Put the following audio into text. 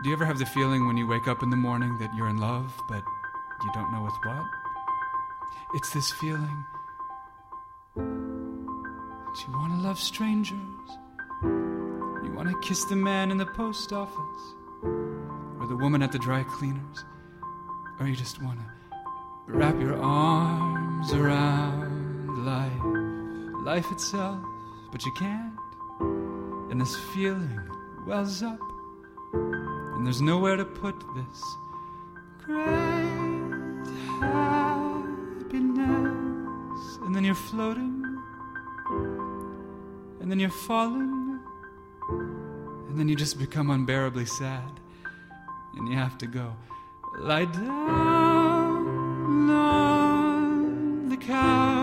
Do you ever have the feeling when you wake up in the morning that you're in love, but you don't know with what? It's this feeling that you want to love strangers. You want to kiss the man in the post office, or the woman at the dry cleaners, or you just want to wrap your arms around life itself, but you can't. And this feeling wells up, and there's nowhere to put this great happiness. And then you're floating, and then you're falling, and then you just become unbearably sad, and you have to go lie down on the couch.